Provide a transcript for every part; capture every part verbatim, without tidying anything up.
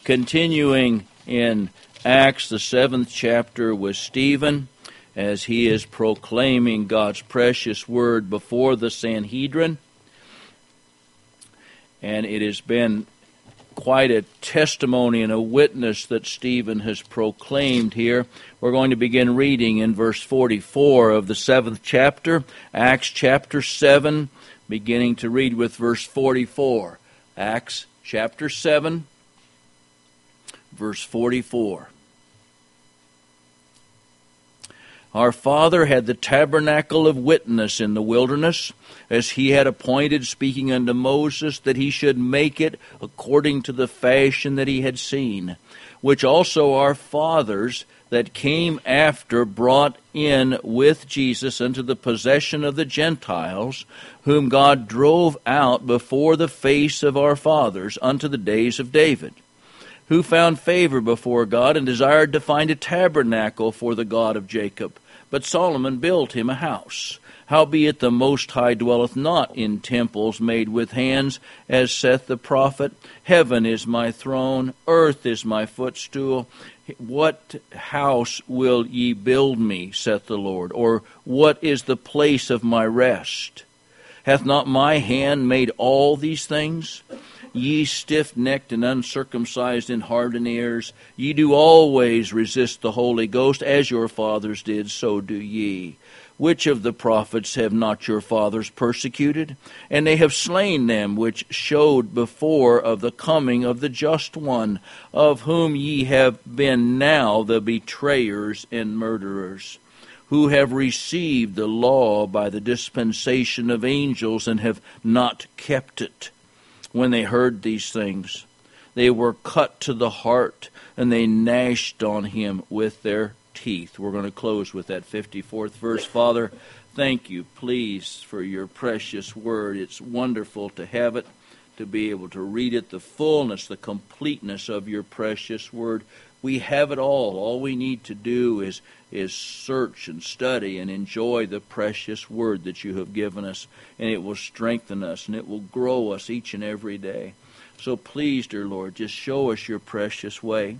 continuing in Acts, the seventh chapter, with Stephen, as he is proclaiming God's precious word before the Sanhedrin. And it has been quite a testimony and a witness that Stephen has proclaimed here. We're going to begin reading in verse forty-four of the seventh chapter, Acts chapter seven, beginning to read with verse forty-four. Acts chapter seven, verse forty-four. Our father had the tabernacle of witness in the wilderness, as he had appointed, speaking unto Moses, that he should make it according to the fashion that he had seen, which also our fathers that came after brought in with Jesus unto the possession of the Gentiles, whom God drove out before the face of our fathers unto the days of David, who found favor before God and desired to find a tabernacle for the God of Jacob. But Solomon built him a house. Howbeit the Most High dwelleth not in temples made with hands, as saith the prophet, Heaven is my throne, earth is my footstool. What house will ye build me, saith the Lord? Or what is the place of my rest? Hath not my hand made all these things? Ye stiff-necked and uncircumcised in heart and ears, ye do always resist the Holy Ghost, as your fathers did, so do ye. Which of the prophets have not your fathers persecuted? And they have slain them which showed before of the coming of the just one, of whom ye have been now the betrayers and murderers, who have received the law by the dispensation of angels, and have not kept it. When they heard these things, they were cut to the heart, and they gnashed on him with their teeth. We're going to close with that fifty-fourth verse. Father, thank you, please, for your precious word. It's wonderful to have it, to be able to read it, the fullness, the completeness of your precious word. We have it all. All we need to do is, is search and study and enjoy the precious word that you have given us, and it will strengthen us, and it will grow us each and every day. So please, dear Lord, just show us your precious way.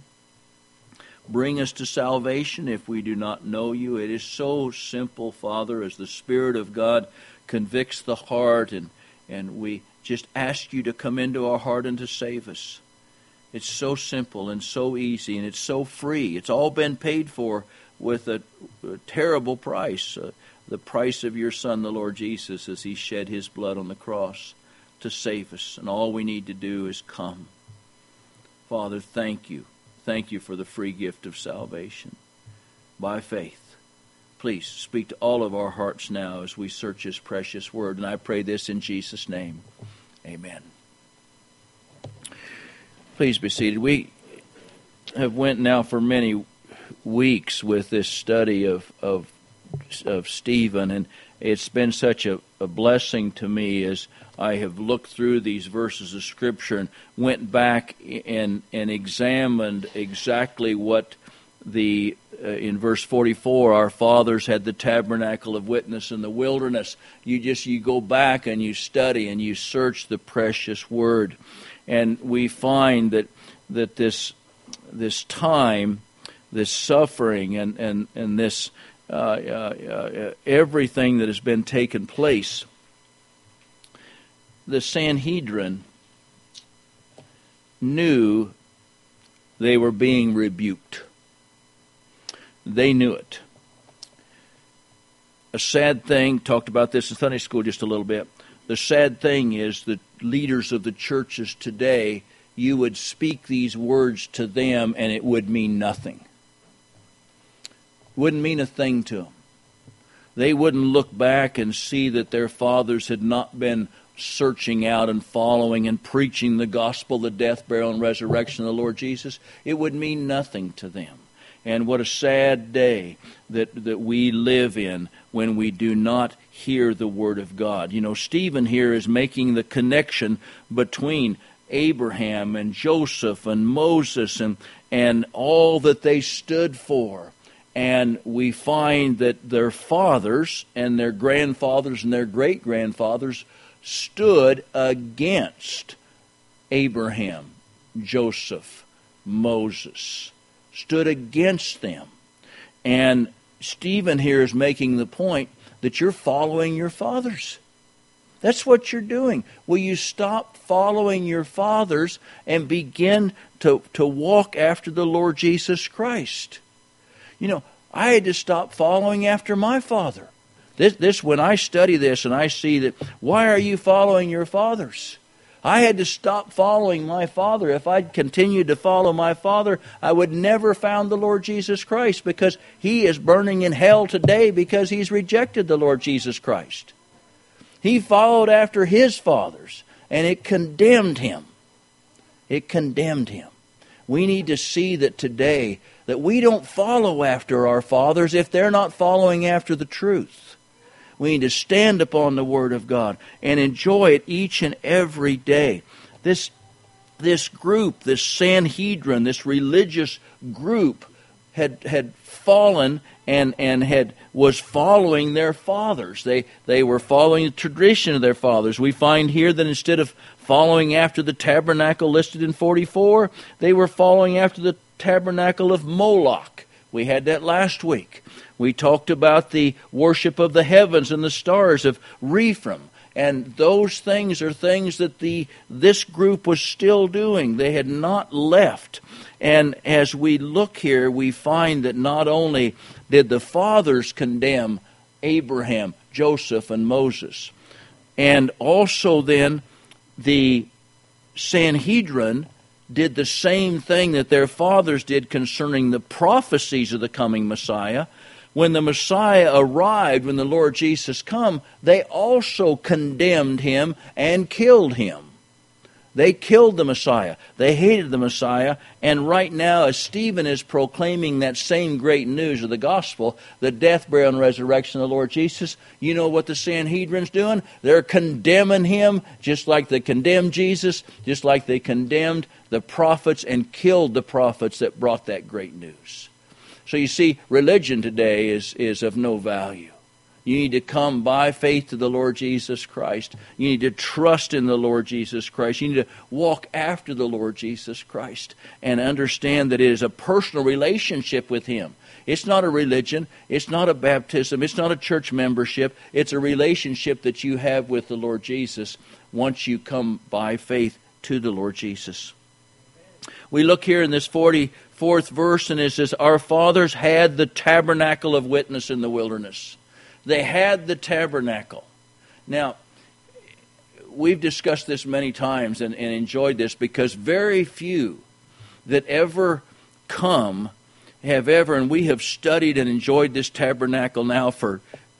Bring us to salvation if we do not know you. It is so simple, Father, as the Spirit of God convicts the heart, and, and we just ask you to come into our heart and to save us. It's so simple and so easy, and it's so free. It's all been paid for with a, a terrible price, uh, the price of your Son, the Lord Jesus, as he shed his blood on the cross to save us. And all we need to do is come. Father, thank you. Thank you for the free gift of salvation by faith. Please speak to all of our hearts now as we search his precious word. And I pray this in Jesus' name. Amen. Please be seated. We have went now for many weeks with this study of of, of Stephen, and it's been such a, a blessing to me as I have looked through these verses of Scripture and went back and and examined exactly what the uh, in verse forty-four, our fathers had the tabernacle of witness in the wilderness. You just you go back and you study and you search the precious word. And we find that that this this time, this suffering, and and and this uh, uh, uh, everything that has been taken place, the Sanhedrin knew they were being rebuked. They knew it. A sad thing. Talked about this in Sunday school just a little bit. The sad thing is that leaders of the churches today, you would speak these words to them and it would mean nothing. Wouldn't mean a thing to them. They wouldn't look back and see that their fathers had not been searching out and following and preaching the gospel, the death, burial, and resurrection of the Lord Jesus. It would mean nothing to them. And what a sad day that, that we live in when we do not hear the Word of God. You know, Stephen here is making the connection between Abraham and Joseph and Moses and, and all that they stood for. And we find that their fathers and their grandfathers and their great-grandfathers stood against Abraham, Joseph, Moses, stood against them. And Stephen here is making the point that you're following your fathers. That's what you're doing. Will you stop following your fathers and begin to, to walk after the Lord Jesus Christ? You know, I had to stop following after my father. This, this, when I study this and I see that, why are you following your fathers? I had to stop following my father. If I'd continued to follow my father, I would never found the Lord Jesus Christ, because he is burning in hell today because he's rejected the Lord Jesus Christ. He followed after his fathers, and it condemned him. It condemned him. We need to see that today, that we don't follow after our fathers if they're not following after the truth. We need to stand upon the Word of God and enjoy it each and every day. This, this group, this Sanhedrin, this religious group had had fallen and, and had was following their fathers. They, they were following the tradition of their fathers. We find here that instead of following after the tabernacle listed in forty-four, they were following after the tabernacle of Moloch. We had that last week. We talked about the worship of the heavens and the stars of Rephaim. And those things are things that the this group was still doing. They had not left. And as we look here, we find that not only did the fathers condemn Abraham, Joseph, and Moses, and also then the Sanhedrin did the same thing that their fathers did concerning the prophecies of the coming Messiah. When the Messiah arrived, when the Lord Jesus come, they also condemned him and killed him. They killed the Messiah. They hated the Messiah. And right now, as Stephen is proclaiming that same great news of the gospel, the death, burial, and resurrection of the Lord Jesus, you know what the Sanhedrin's doing? They're condemning him just like they condemned Jesus, just like they condemned the prophets and killed the prophets that brought that great news. So you see, religion today is, is of no value. You need to come by faith to the Lord Jesus Christ. You need to trust in the Lord Jesus Christ. You need to walk after the Lord Jesus Christ and understand that it is a personal relationship with him. It's not a religion. It's not a baptism. It's not a church membership. It's a relationship that you have with the Lord Jesus once you come by faith to the Lord Jesus. We look here in this forty-fourth verse, and it says, our fathers had the tabernacle of witness in the wilderness. They had the tabernacle. Now, we've discussed this many times and, and enjoyed this, because very few that ever come have ever, and we have studied and enjoyed this tabernacle now for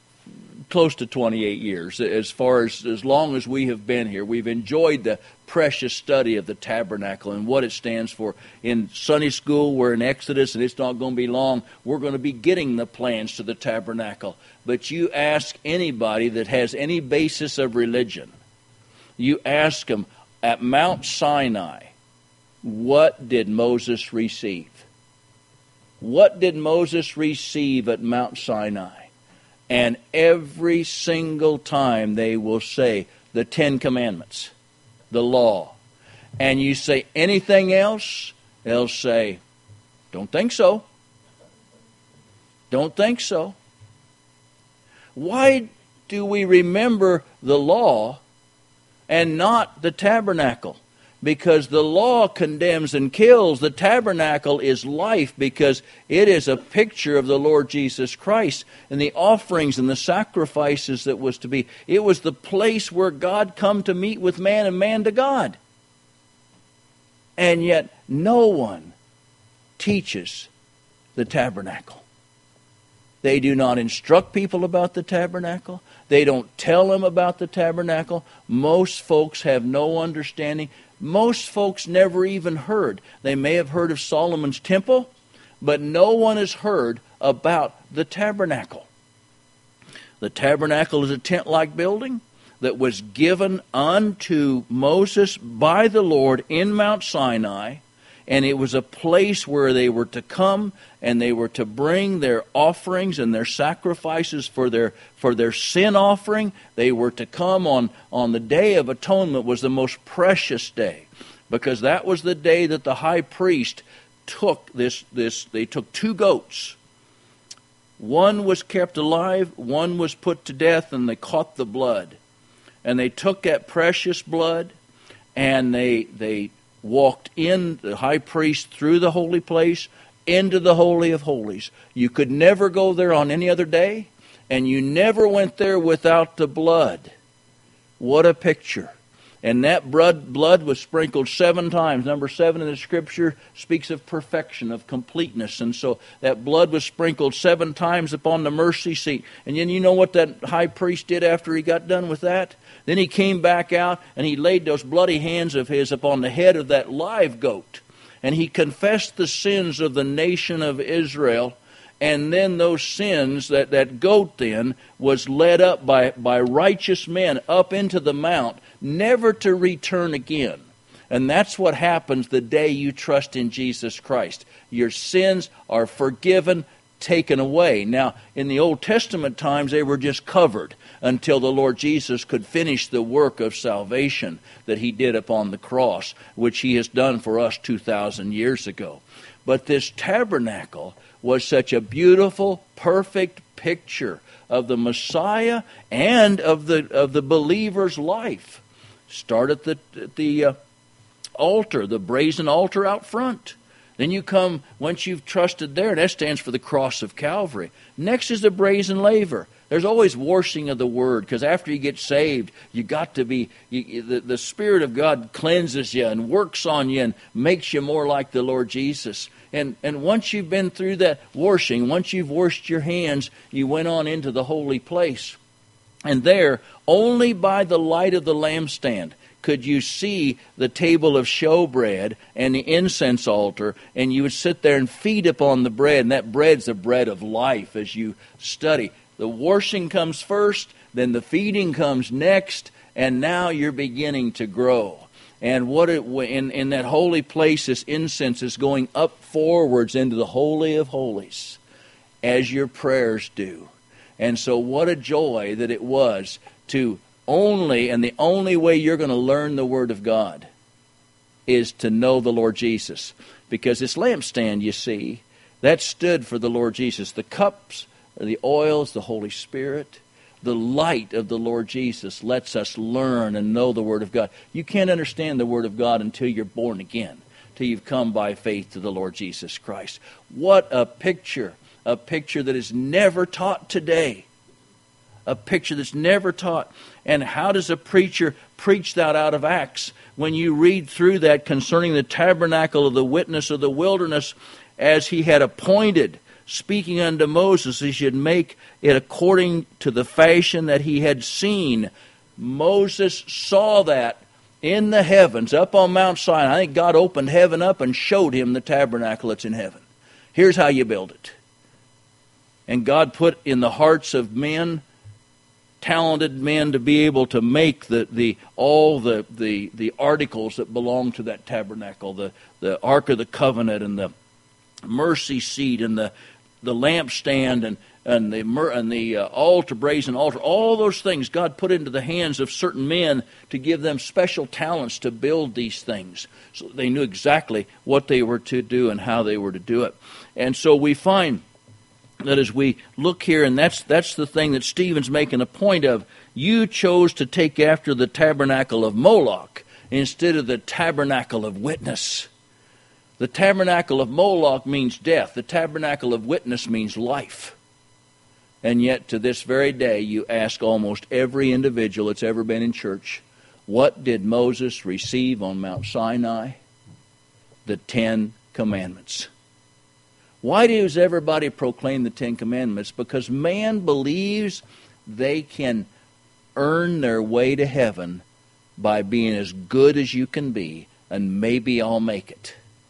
close to twenty-eight years, as far as as long as we have been here. We've enjoyed the precious study of the tabernacle and what it stands for. In Sunday school, we're in Exodus, and it's not going to be long. We're going to be getting the plans to the tabernacle. But you ask anybody that has any basis of religion, you ask them, at Mount Sinai, what did Moses receive? What did Moses receive at Mount Sinai? And every single time they will say the Ten Commandments, the law. And you say anything else, they'll say, don't think so. Don't think so. Why do we remember the law and not the tabernacle? Because the law condemns and kills. The tabernacle is life, because it is a picture of the Lord Jesus Christ and the offerings and the sacrifices that was to be. It was the place where God come to meet with man and man to God. And yet no one teaches the tabernacle. They do not instruct people about the tabernacle. They don't tell them about the tabernacle. Most folks have no understanding. Most folks never even heard. They may have heard of Solomon's temple, but no one has heard about the tabernacle. The tabernacle is a tent-like building that was given unto Moses by the Lord in Mount Sinai, and it was a place where they were to come and they were to bring their offerings and their sacrifices for their for their sin offering. They were to come on, on the Day of Atonement, was the most precious day, because that was the day that the high priest took this, this, they took two goats. One was kept alive, one was put to death, and they caught the blood. And they took that precious blood, and they they walked in, the high priest, through the holy place, into the Holy of Holies. You could never go there on any other day, and you never went there without the blood. What a picture. And that blood, blood was sprinkled seven times. Number seven in the Scripture speaks of perfection, of completeness. And so that blood was sprinkled seven times upon the mercy seat. And then you know what that high priest did after he got done with that? Then he came back out and he laid those bloody hands of his upon the head of that live goat. And he confessed the sins of the nation of Israel. And then those sins, that, that goat then was led up by, by righteous men up into the mount, never to return again. And that's what happens the day you trust in Jesus Christ. Your sins are forgiven, taken away. Now, in the Old Testament times, they were just covered until the Lord Jesus could finish the work of salvation that he did upon the cross, which he has done for us two thousand years ago. But this tabernacle was such a beautiful, perfect picture of the Messiah and of the of the believer's life. Start at the at the uh, altar, the brazen altar out front. Then you come, once you've trusted there, that stands for the cross of Calvary. Next is the brazen laver. There's always washing of the Word, because after you get saved, you got to be, you, the, the Spirit of God cleanses you and works on you and makes you more like the Lord Jesus. And, and once you've been through that washing, once you've washed your hands, you went on into the holy place. And there, only by the light of the lampstand could you see the table of showbread and the incense altar, and you would sit there and feed upon the bread, and that bread's the bread of life as you study. The washing comes first, then the feeding comes next, and now you're beginning to grow. And what it, in, in that holy place, this incense is going up forwards into the Holy of Holies, as your prayers do. And so what a joy that it was to only, and the only way you're going to learn the Word of God is to know the Lord Jesus. Because this lampstand, you see, that stood for the Lord Jesus. The cups, the oils, the Holy Spirit, the light of the Lord Jesus lets us learn and know the Word of God. You can't understand the Word of God until you're born again, till you've come by faith to the Lord Jesus Christ. What a picture, a picture that is never taught today. A picture that's never taught. And how does a preacher preach that out of Acts? When you read through that concerning the tabernacle of the witness of the wilderness, as he had appointed, speaking unto Moses, he should make it according to the fashion that he had seen. Moses saw that in the heavens, up on Mount Sinai. I think God opened heaven up and showed him the tabernacle that's in heaven. Here's how you build it. And God put in the hearts of men, talented men, to be able to make the, the all the, the, the articles that belong to that tabernacle, the, the Ark of the Covenant and the mercy seat and the, the lampstand and, and the, and the uh, altar, brazen altar, all those things God put into the hands of certain men to give them special talents to build these things. So they knew exactly what they were to do and how they were to do it. And so we find that as we look here, and that's that's the thing that Stephen's making a point of, you chose to take after the tabernacle of Moloch instead of the tabernacle of witness. The tabernacle of Moloch means death. The tabernacle of witness means life. And yet to this very day you ask almost every individual that's ever been in church, what did Moses receive on Mount Sinai? The Ten Commandments. Why does everybody proclaim the Ten Commandments? Because man believes they can earn their way to heaven by being as good as you can be, and maybe I'll make it.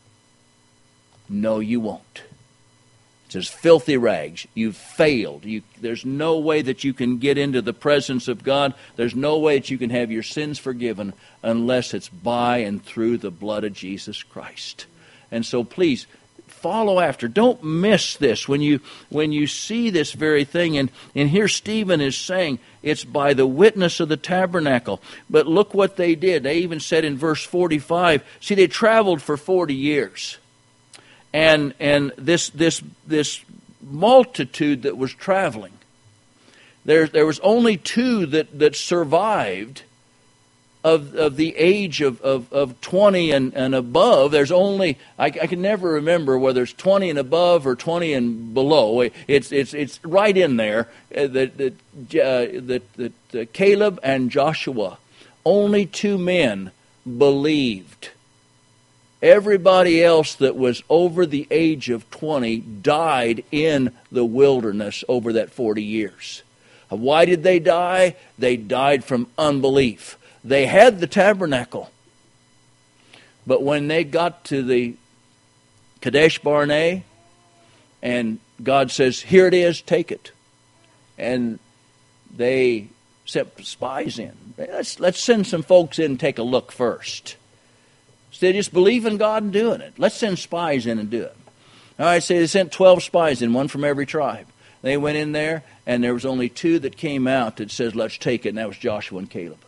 No, you won't. It's as filthy rags. You've failed. You, there's no way that you can get into the presence of God. There's no way that you can have your sins forgiven unless it's by and through the blood of Jesus Christ. And so please, follow after. Don't miss this when you when you see this very thing. And, and here Stephen is saying it's by the witness of the tabernacle. But look what they did. They even said in verse forty-five, see, they traveled for forty years. and and this this this multitude that was traveling. There there was only two that, that survived of of the age of, of, of twenty and, and above. There's only I, I can never remember whether it's twenty and above or twenty and below. It's it's it's right in there uh, that that, uh, that that uh, Caleb and Joshua, only two men believed. Everybody else that was over the age of twenty died in the wilderness over that forty years. Why did they die? They died from unbelief. They had the tabernacle, but when they got to the Kadesh Barnea, and God says, "Here it is, take it," and they sent spies in. Let's let's send some folks in and take a look first. So they just believe in God and doing it. Let's send spies in and do it. All right, so they sent twelve spies in, one from every tribe. They went in there, and there was only two that came out that says, "Let's take it," and that was Joshua and Caleb.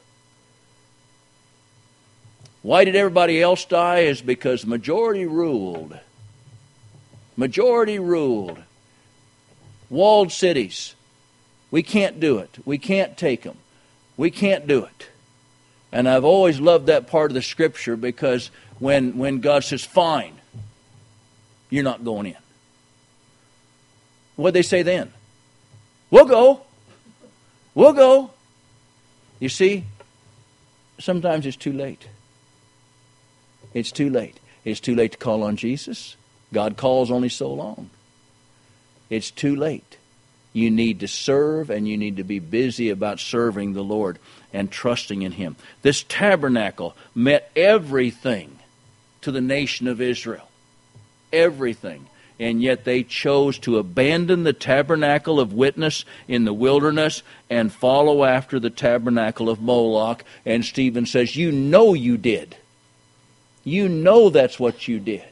Why did everybody else die? Is because majority ruled. Majority ruled. Walled cities. We can't do it. We can't take them. We can't do it. And I've always loved that part of the Scripture, because when, when God says, "Fine, you're not going in." What'd they say then? "We'll go. We'll go." You see, sometimes it's too late. It's too late. It's too late to call on Jesus. God calls only so long. It's too late. You need to serve, and you need to be busy about serving the Lord and trusting in Him. This tabernacle meant everything to the nation of Israel. Everything. And yet they chose to abandon the tabernacle of witness in the wilderness and follow after the tabernacle of Moloch. And Stephen says, "You know you did. You know that's what you did."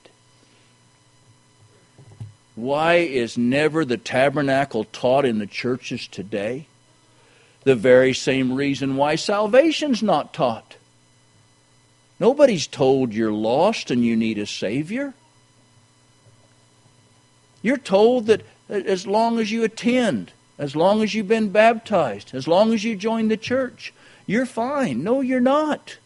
Why is never the tabernacle taught in the churches today? The very same reason why salvation's not taught. Nobody's told you're lost and you need a Savior. You're told that as long as you attend, as long as you've been baptized, as long as you join the church, you're fine. No, you're not.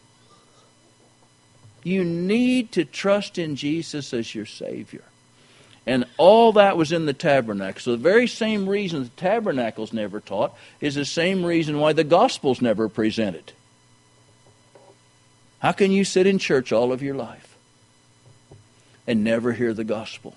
You need to trust in Jesus as your Savior. And all that was in the tabernacle. So the very same reason the tabernacle's never taught is the same reason why the gospel's never presented. How can you sit in church all of your life and never hear the gospel?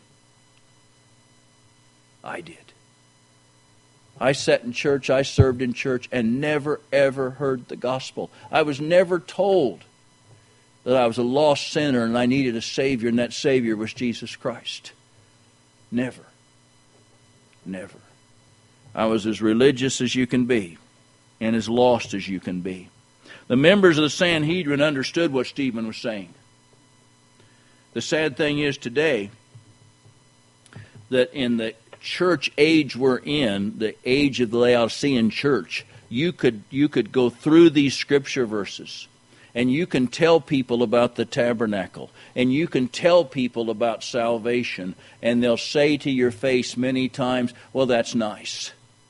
I did. I sat in church, I served in church, and never ever heard the gospel. I was never told that I was a lost sinner and I needed a Savior, and that Savior was Jesus Christ. Never. Never. I was as religious as you can be and as lost as you can be. The members of the Sanhedrin understood what Stephen was saying. The sad thing is today that in the church age we're in, the age of the Laodicean church, you could you could go through these scripture verses and you can tell people about the tabernacle, and you can tell people about salvation, and they'll say to your face many times, "Well, that's nice."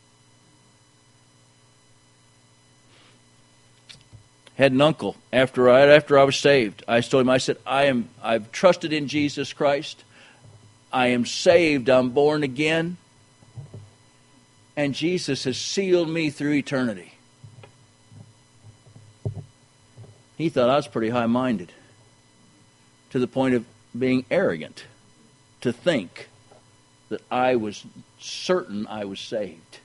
Had an uncle after I after I was saved. I told him, I said, I am I've trusted in Jesus Christ. I am saved. I'm born again. And Jesus has sealed me through eternity. He thought I was pretty high-minded, to the point of being arrogant, to think that I was certain I was saved.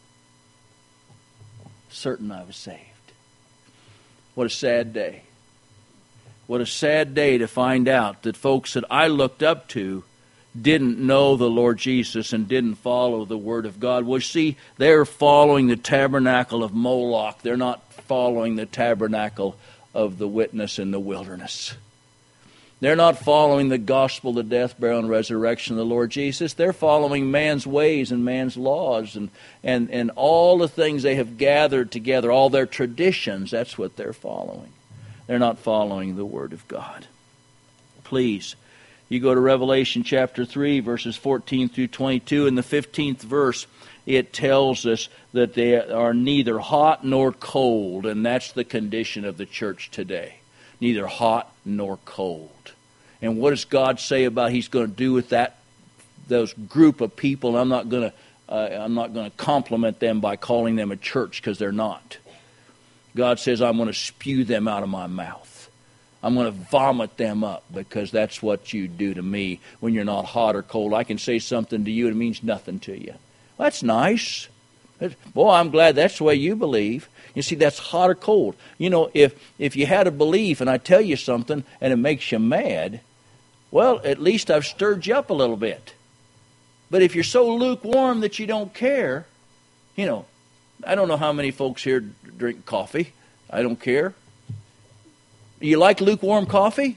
Certain I was saved. What a sad day. What a sad day to find out that folks that I looked up to didn't know the Lord Jesus and didn't follow the Word of God. Well, see, they're following the tabernacle of Moloch. They're not following the tabernacle of the witness in the wilderness. They're not following the gospel, the death, burial, and resurrection of the Lord Jesus. They're following man's ways and man's laws and, and, and all the things they have gathered together, all their traditions. That's what they're following. They're not following the Word of God. Please, You go to Revelation chapter three, verses fourteen through twenty-two, in the fifteenth verse, it tells us that they are neither hot nor cold, and that's the condition of the church today. Neither hot nor cold. And what does God say about He's going to do with that those group of people? I'm not going to uh, I'm not going to compliment them by calling them a church, because they're not. God says, I'm going to spew them out of my mouth. I'm going to vomit them up, because that's what you do to me when you're not hot or cold. I can say something to you and it means nothing to you. That's nice. Boy, I'm glad that's the way you believe. You see, that's hot or cold. You know, if if you had a belief and I tell you something and it makes you mad, well, at least I've stirred you up a little bit. But if you're so lukewarm that you don't care, you know, I don't know how many folks here drink coffee. I don't care. Do you like lukewarm coffee?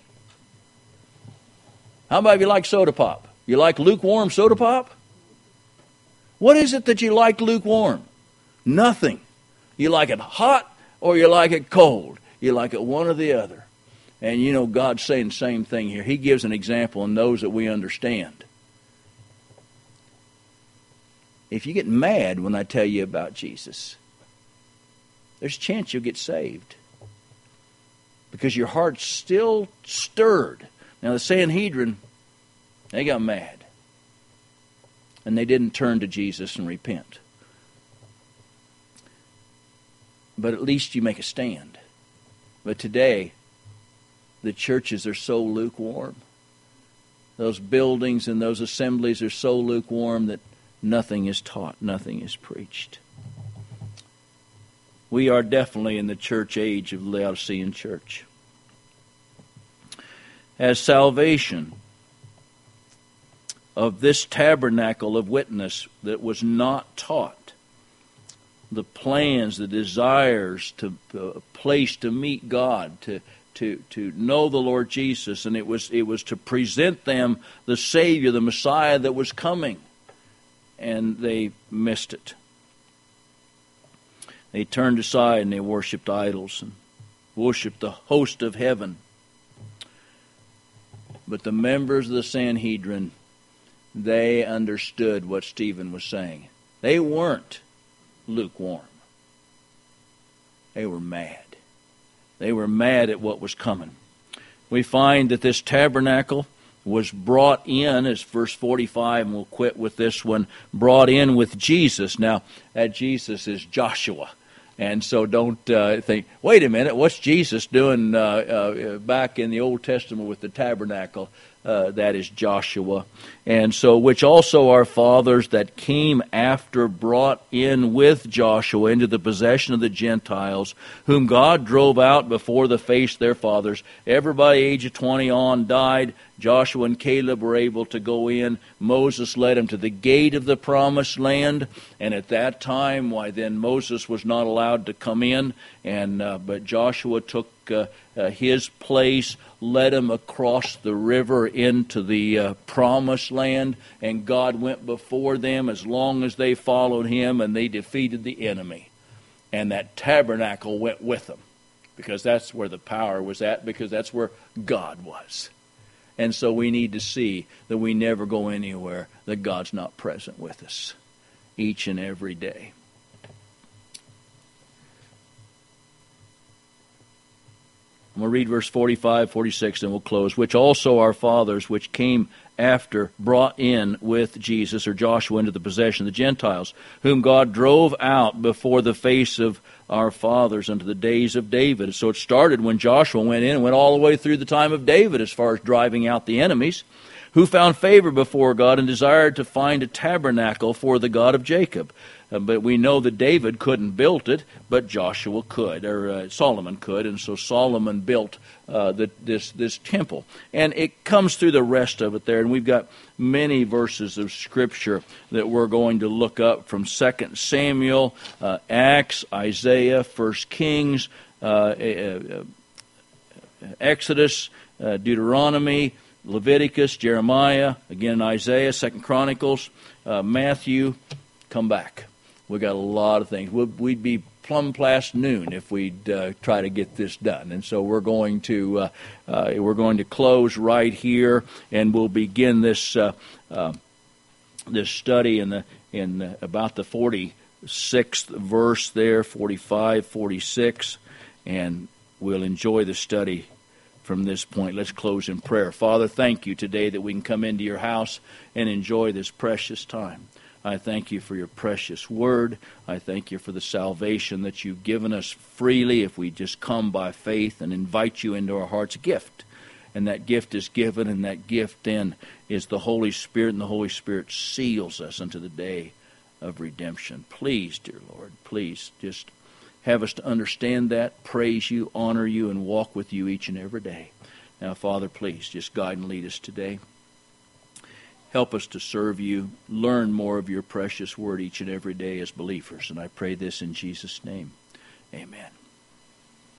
How about if you like soda pop? You like lukewarm soda pop? What is it that you like lukewarm? Nothing. You like it hot or you like it cold. You like it one or the other. And you know, God's saying the same thing here. He gives an example and knows that we understand. If you get mad when I tell you about Jesus, there's a chance you'll get saved, because your heart's still stirred. Now the Sanhedrin, they got mad. And they didn't turn to Jesus and repent. But at least you make a stand. But today, the churches are so lukewarm. Those buildings and those assemblies are so lukewarm that nothing is taught, nothing is preached. We are definitely in the church age of the Laodicean church. As salvation of this tabernacle of witness that was not taught, the plans, the desires, to a place to meet God, to to to know the Lord Jesus, and it was it was to present them the Savior, the Messiah that was coming, and they missed it. They turned aside and they worshipped idols and worshipped the host of heaven. But the members of the Sanhedrin, they understood what Stephen was saying. They weren't lukewarm. They were mad. They were mad at what was coming. We find that this tabernacle was brought in, as verse forty-five, and we'll quit with this one, brought in with Jesus. Now, that Jesus is Joshua. And so don't uh, think, wait a minute, what's Jesus doing uh, uh, back in the Old Testament with the tabernacle? Uh, that is Joshua. And so, which also our fathers that came after brought in with Joshua into the possession of the Gentiles, whom God drove out before the face of their fathers. Everybody age of twenty on died. Joshua and Caleb were able to go in. Moses led them to the gate of the promised land. And at that time, why then Moses was not allowed to come in. And uh, but Joshua took uh, uh, his place, led them across the river into the uh, promised land. And God went before them as long as they followed him, and they defeated the enemy. And that tabernacle went with them, because that's where the power was at, because that's where God was. And so we need to see that we never go anywhere that God's not present with us each and every day. I'm going to read verse forty-five, forty-six, and we'll close. Which also our fathers, which came after, brought in with Jesus, or Joshua, into the possession of the Gentiles, whom God drove out before the face of our fathers unto the days of David. So it started when Joshua went in and went all the way through the time of David as far as driving out the enemies, who found favor before God and desired to find a tabernacle for the God of Jacob. Uh, but we know that David couldn't build it, but Joshua could, or uh, Solomon could, and so Solomon built uh, the, this this temple. And it comes through the rest of it there, and we've got many verses of Scripture that we're going to look up from Second Samuel, uh, Acts, Isaiah, First Kings, uh, uh, Exodus, uh, Deuteronomy, Leviticus, Jeremiah, again Isaiah, Second Chronicles, uh, Matthew. Come back. We've got a lot of things. We'd be plumb past noon if we'd uh, try to get this done. And so we're going to uh, uh, we're going to close right here, and we'll begin this uh, uh, this study in the in the, about the forty-sixth verse there, forty-five, forty-six, and we'll enjoy the study from this point. Let's close in prayer. Father, thank you today that we can come into your house and enjoy this precious time. I thank you for your precious word. I thank you for the salvation that you've given us freely if we just come by faith and invite you into our heart's gift. And that gift is given, and that gift then is the Holy Spirit, and the Holy Spirit seals us unto the day of redemption. Please, dear Lord, please just have us to understand that, praise you, honor you, and walk with you each and every day. Now, Father, please just guide and lead us today. Help us to serve you, learn more of your precious word each and every day as believers. And I pray this in Jesus' name. Amen.